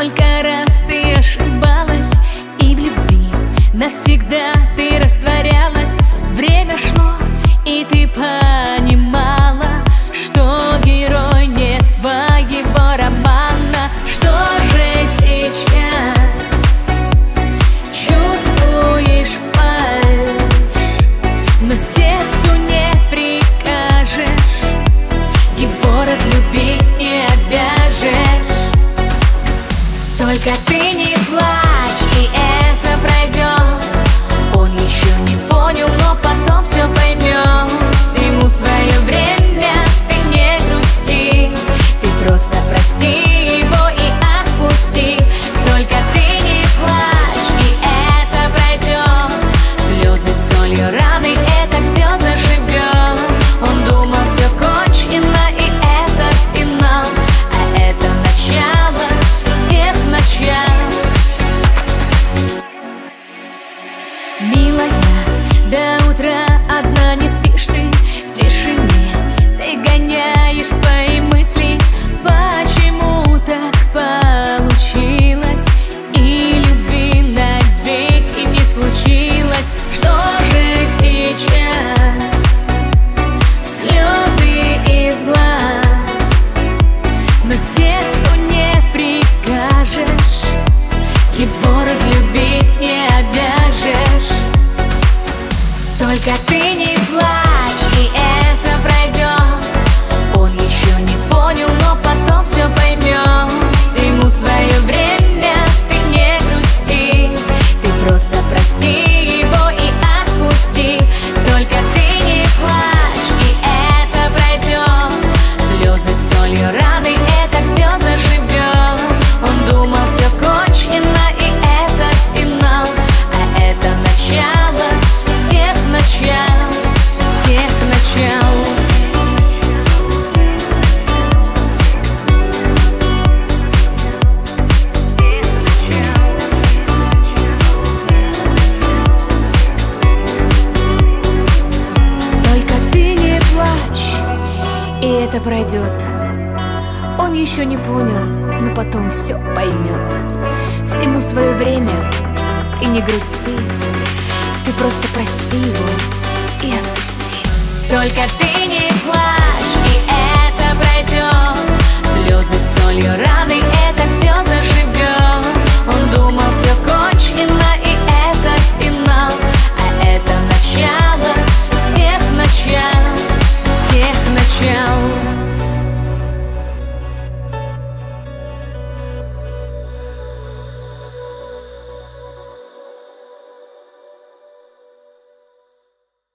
Сколько раз ты ошибалась, и в любви навсегда ты растворялась. Время шло, и ты понимала, что герой не твоего романа. Что же сейчас? Чувствуешь фальшь, но сердцу не прикажешь, его разлюбить не обяжешь. Только ты не плачь, и это пройдет. Он еще не понял, но потом все поймет. Всему свое время, ты не грусти, ты просто прости его и отпусти. Только ты не плачь, и это пройдет. Слезы солью раны, это все заживет. Он думал, все кончено, и это финал, а это начало всех начал. Милая, до утра одна не спишь ты, в тишине ты гоняешь свои мысли. Почему так получилось, и любви навеки не случилось? Что же сейчас? Слезы из глаз, но сердцу не прикажешь, его разлюбить не обяжешь. Только ты не плачь, и это пройдет. Он еще не понял, но потом все поймет. Всему свое время, ты не грусти, ты просто прости его и отпусти. Только ты не плачь, и это пройдет. Слезы солью раны, это все заживет. Он думал, все кончено, и это финал, а это начало всех начал, всех начал. Только ты не плачь, и это пройдет. Он еще не понял, но потом все поймет. Всему свое время, ты не грусти, ты просто прости его и отпусти. Только ты не